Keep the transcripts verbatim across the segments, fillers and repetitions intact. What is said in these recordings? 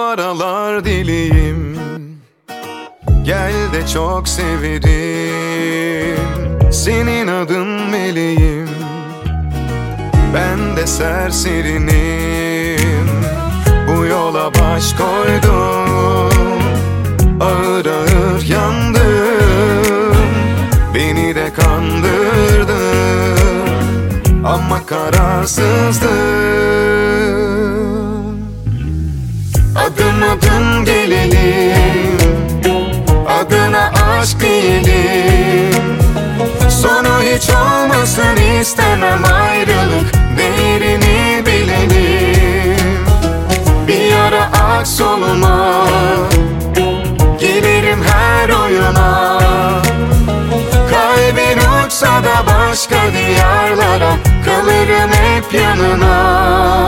aralar deliyim, gel de çok severim. Senin adın meleğim, ben de serserinim. Bu yola baş koydum, ağır ağır yandım. Beni de kandırdın ama kararsızdım. Adım adım gelelim, adına aşk diyelim. Sonu hiç olmasın istemem, ayrılık değerini bilelim. Bir ara aç soluma, gelirim her oyuna. Kalbin uçsa da başka diyarlara, kalırım hep yanına.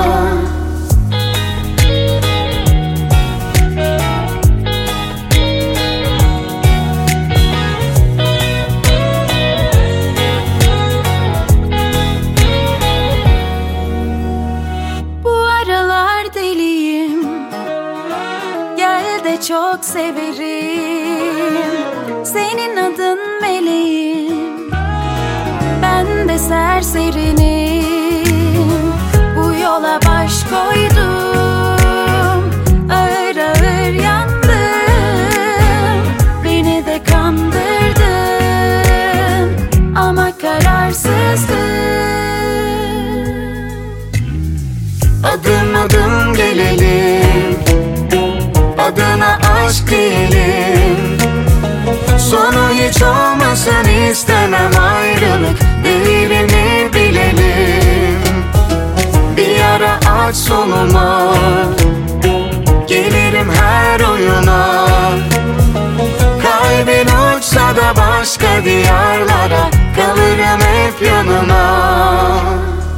Çok severim, senin adın meleğim, ben de serserinim. Bu yola baş koydum, ağır ağır yandım. Beni de kandırdın ama kararsızdım. Adım adım gelelim, adına aşk diyelim. Sonu hiç olmasın istemem, ayrılık değerini bilelim. Bir ara aç soluma, gelirim her oyuna. Kalbin uçsa da başka diyarlara, kalırım hep yanına.